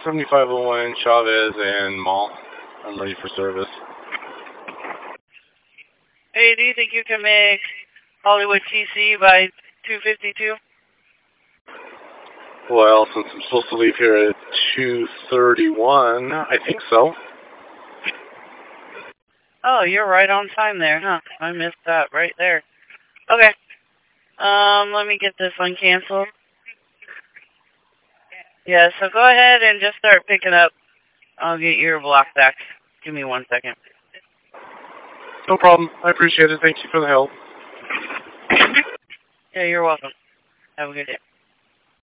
7501 Chavez and Mall. I'm ready for service. Hey, do you think you can make Hollywood TC by 2:52? Well, since I'm supposed to leave here at 2:31, I think so. Oh, you're right on time there, huh? I missed that right there. Okay. Let me get this one canceled. Yeah, so go ahead and just start picking up. I'll get your block back. Give me 1 second. No problem. I appreciate it. Thank you for the help. Yeah, you're welcome. Have a good day.